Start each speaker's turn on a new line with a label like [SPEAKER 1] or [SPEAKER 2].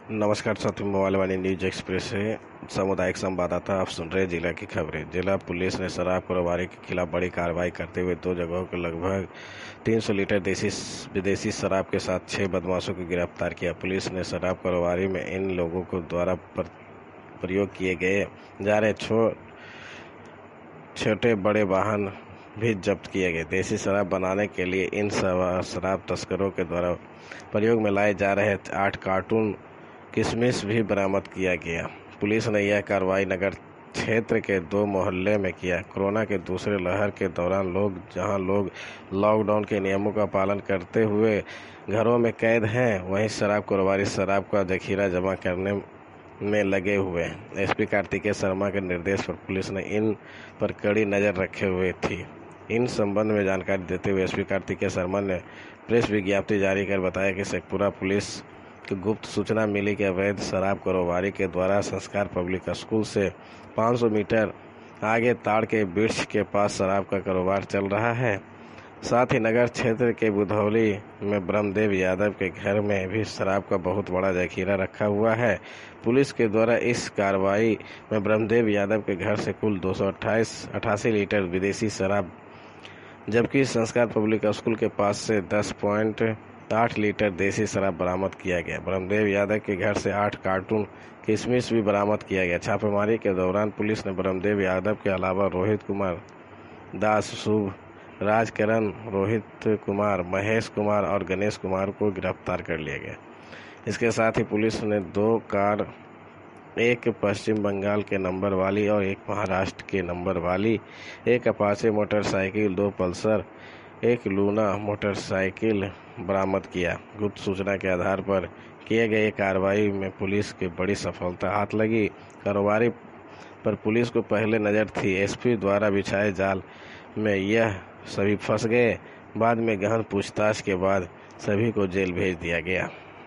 [SPEAKER 1] नमस्कार साथियों, मोबाइल वाली न्यूज एक्सप्रेस से सामुदायिक संवाददाता आप सुन रहे जिला की खबरें। जिला पुलिस ने शराब कारोबारी के खिलाफ बड़ी कार्रवाई करते हुए 2 जगहों पर लगभग 300 लीटर विदेशी शराब के साथ 6 बदमाशों को गिरफ्तार किया। पुलिस ने शराब कारोबारी में इन लोगों को द्वारा प्रयोग किए गए जा रहे छोटे बड़े वाहन भी जब्त किए गए। देसी शराब बनाने के लिए इन शराब तस्करों के द्वारा प्रयोग में लाए जा रहे 8 कार्टून किशमिश भी बरामद किया गया। पुलिस ने यह कार्रवाई नगर क्षेत्र के 2 मोहल्ले में किया। कोरोना के दूसरे लहर के दौरान जहां लोग लॉकडाउन के नियमों का पालन करते हुए घरों में कैद हैं, वहीं शराब कारोबारी शराब का जखीरा जमा करने में लगे हुए हैं। एसपी कार्तिकेय शर्मा के निर्देश पर पुलिस ने इन पर कड़ी नज़र रखे हुए थी। इन संबंध में जानकारी देते हुए एसपी कार्तिकेय शर्मा ने प्रेस विज्ञप्ति जारी कर बताया कि शेखपुरा पुलिस को गुप्त सूचना मिली कि अवैध शराब कारोबारी के द्वारा संस्कार पब्लिक स्कूल से 500 मीटर आगे ताड़ के वृक्ष के पास शराब का कारोबार चल रहा है। साथ ही नगर क्षेत्र के बुधौली में ब्रह्मदेव यादव के घर में भी शराब का बहुत बड़ा जखीरा रखा हुआ है। पुलिस के द्वारा इस कार्रवाई में ब्रह्मदेव यादव के घर से कुल 288 लीटर विदेशी शराब, जबकि संस्कार पब्लिक स्कूल के पास से 10.8 लीटर देसी शराब बरामद किया गया। ब्रह्मदेव यादव के घर से 8 कार्टून किशमिश भी बरामद किया गया। छापेमारी के दौरान पुलिस ने ब्रह्मदेव यादव के अलावा रोहित कुमार दास, शुभ राजकरण, रोहित कुमार, महेश कुमार और गणेश कुमार को गिरफ्तार कर लिया गया। इसके साथ ही पुलिस ने 2 कार, एक पश्चिम बंगाल के नंबर वाली और एक महाराष्ट्र के नंबर वाली, एक अपाचे मोटरसाइकिल, 2 पल्सर, एक लूना मोटरसाइकिल बरामद किया। गुप्त सूचना के आधार पर किए गए कार्रवाई में पुलिस की बड़ी सफलता हाथ लगी। कारोबारी पर पुलिस को पहले नज़र थी। एसपी द्वारा बिछाए जाल में यह सभी फंस गए। बाद में गहन पूछताछ के बाद सभी को जेल भेज दिया गया।